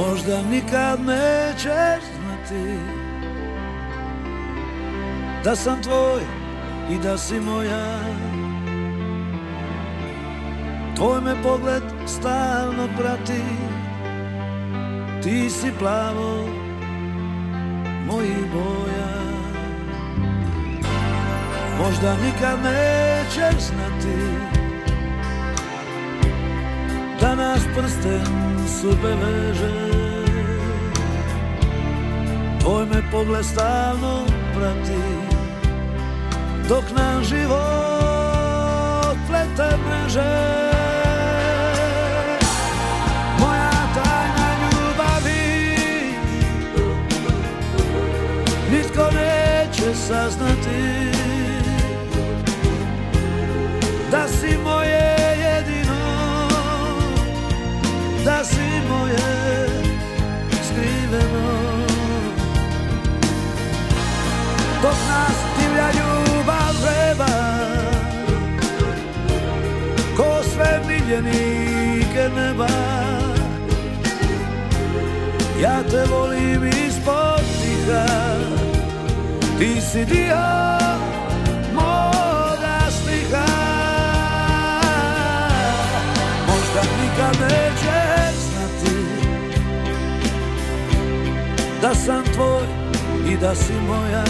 Možda nikad nećeš znati da sam tvoj i da si moja. Tvoj me pogled stalno prati, ti si plavo mojih boja. Možda nikad nećeš znati da nas prsten sudbe veže. Tvoj me pogled stalno prati, dok nam život plete mreže. Moja tajna ljubavi nitko neće saznati, da si moje jedino, da si moje skriveno. Dok nas divlja ljubav vreba, ko sve miljenike neba, ja te volim ispod tiha, ti si dio moga stiha. Možda nikad nećeš znati da sam tvoj i da si moja.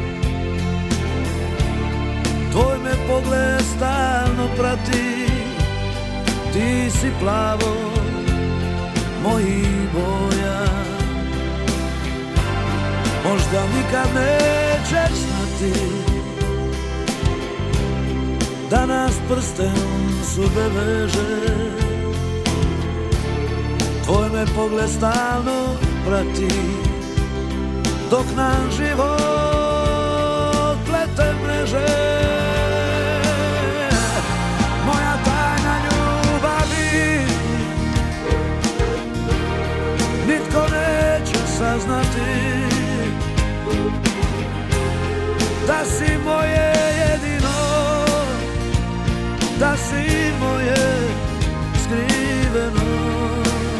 Tvoj me pogled stalno prati, ti si plavo mojih boja. Možda nikad nećeš znati da nas prsten sudbe veže. Tvoj me pogled stalno prati, dok nam život plete mreže. Moja tajna ljubavi nitko neće saznati, da si moje